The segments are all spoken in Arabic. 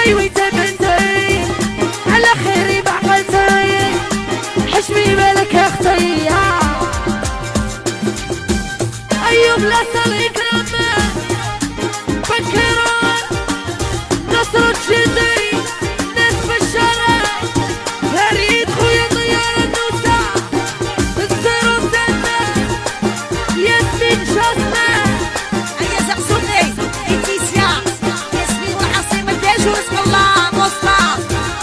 ايوي تبنتي على خيري بعقلتي حشمي بالك يا اختي ايوب لا صليك لما فكران نصر تشدي ناس بالشارع فريد خويا طيار النوسة الزيرو سنة ياسمين شاسمة هيا زقزوني إتيسيا ياسمين والعاصمة الداج ورزق الله مصطفى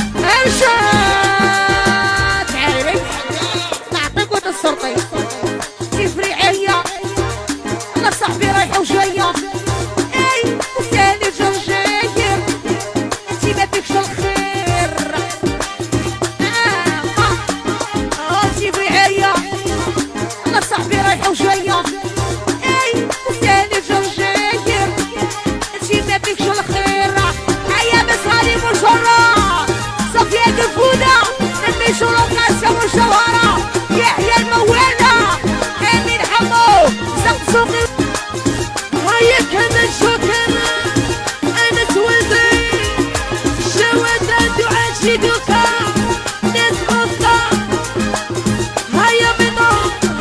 امشات تعالي نعطيك ود السرطي تفري عليا أنا صاحبي رايحة وجاية أي وثاني جرجاير انتي ما فيكش الخير تفري عليا أنا صاحبي رايحة وجاية أي وثاني جرجاير انتي ما فيكش الخير هيا مسالي مجرة صفية الفودة نمي شروق ناسا والجوهرة يحيى الموالة امين حمو زقزوقي هيا كمان شكرا انا تولدي جوازات وعاشي دوكا ناس غصة هيا بيضا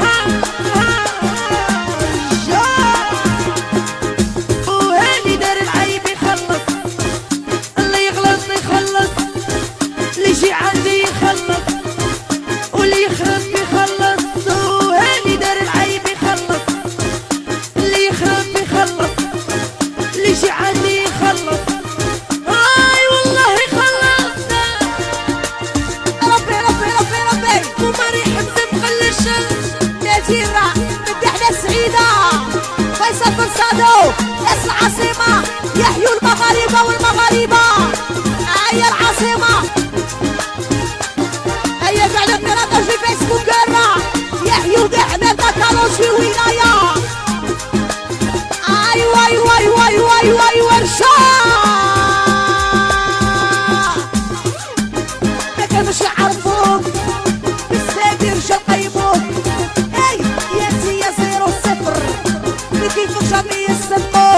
وهاني دار العيب يخلص اللي يغلط يخلص اللي يجي عندي يخلص واللي يخرب يخلص وهاني دار العيب يخلص اللي يخرب يخلص اللي يجي عندي يخلص هاي والله خلصنا ربي ربي ربي ربي وماري حمزة مقلش ناديرة مدحنا سعيدة فيصل بن صادو ناس العاصمة يحيوا المغاربة والمغاربة هيا العاصمة هيا فعلا قناة في فيسبوك قرا يحيوا دحنا كالوشي ولاية ايوا ايوا ايوا ايوا ايوا ايوا ما كانوش يعرفوك بالسادي رجال قيموك اي يا سي يا 0-0 ما كيفكش عم يسموك